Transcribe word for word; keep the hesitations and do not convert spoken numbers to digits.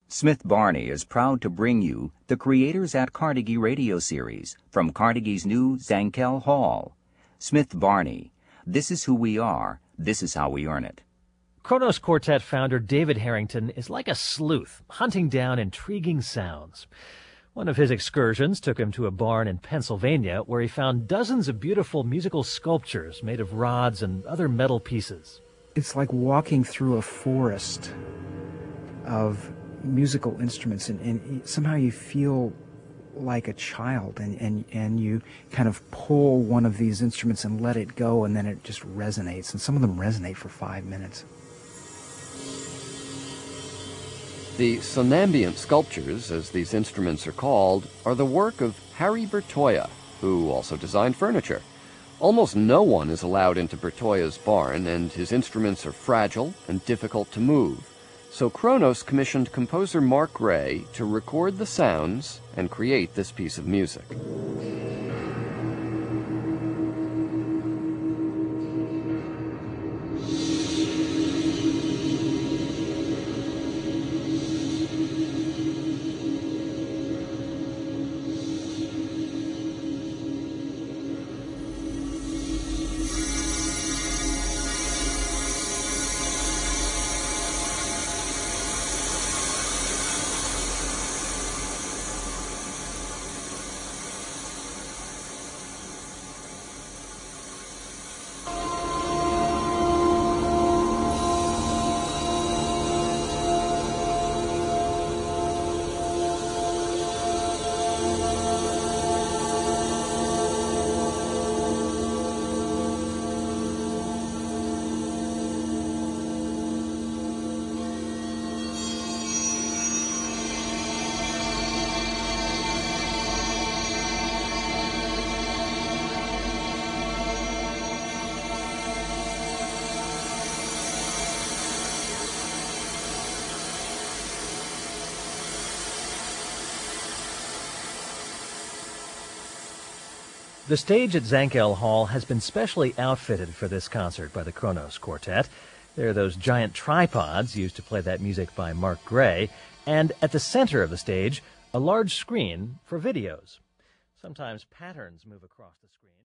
Smith Barney is proud to bring you the Creators at Carnegie radio series from Carnegie's new Zankel Hall. Smith Barney, this is who we are, this is how we earn it. Kronos Quartet founder David Harrington is like a sleuth, hunting down intriguing sounds. One of his excursions took him to a barn in Pennsylvania where he found dozens of beautiful musical sculptures made of rods and other metal pieces. It's like walking through a forest of musical instruments, and, and somehow you feel like a child, and, and, and you kind of pull one of these instruments and let it go, and then it just resonates, and some of them resonate for five minutes. The sonambient sculptures, as these instruments are called, are the work of Harry Bertoia, who also designed furniture. Almost no one is allowed into Bertoia's barn, and his instruments are fragile and difficult to move. So Kronos commissioned composer Mark Gray to record the sounds and create this piece of music. The stage at Zankel Hall has been specially outfitted for this concert by the Kronos Quartet. There are those giant tripods used to play that music by Mark Gray, and at the center of the stage, a large screen for videos. Sometimes patterns move across the screen.